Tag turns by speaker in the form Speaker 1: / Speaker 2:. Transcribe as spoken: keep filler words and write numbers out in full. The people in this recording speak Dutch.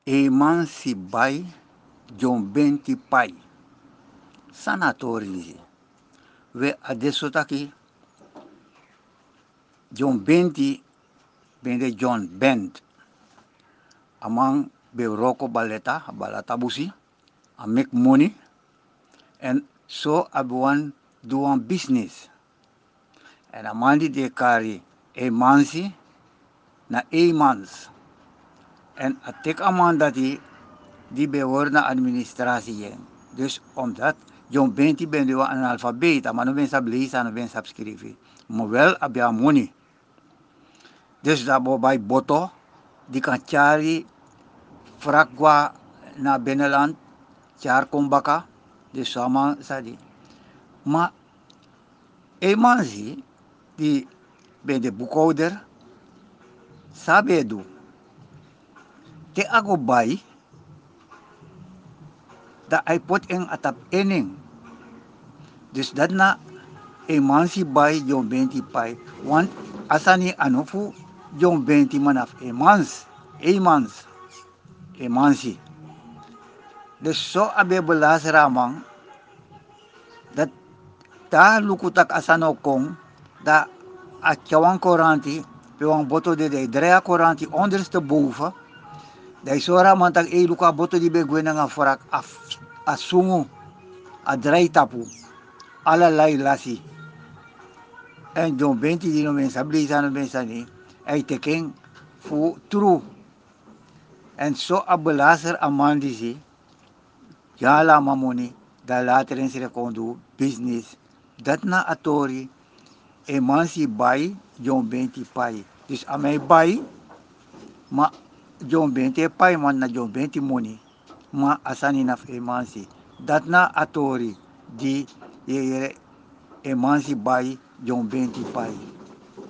Speaker 1: Emansi bai John Benti pai. Sanatori. We adesso taki John Benti bende John Bent. Amang be roko baleta, balata busi. I make money. And so abuan do one business. En amandi de kari emansi na emans. En atek aman dat die, die behoort naar administratie. Dus omdat John Benti ben je een alfabet, maar nu ben je lezen en ben je schrijven. Maar wel heb je money. Dus dat bij boto, die kan cari fragwa naar binnenland, char kombaka, dus sama sadi. Maar emansi, die ben de boekhouder, sabe do. Te ako bay, dat hij pot in atap ening. Dus dat na emansi bay John Benti pai. Want asani anofu John Benti manaf emans. Emans. Emansi. Dus zo abe belas ramang dat ta lukutak asano kong da akyawang koranti pewang boto de de drea koranti ondersteboven. Dai sora mantag e luka boto di begwena nga forak af asungu adrai tapu alalai lasi. En John Benti di no mensa blisa no mensa ni ay tekeng fu true. En so abelaser amandisi jala mamoni da later in sire kondu business dat na atori emansi bai John Benti pai. Dus amai bai ma John Benti pai man na John Benti money ma asani naf emansi. Dat na atori di ye emansi bai John Benti pai.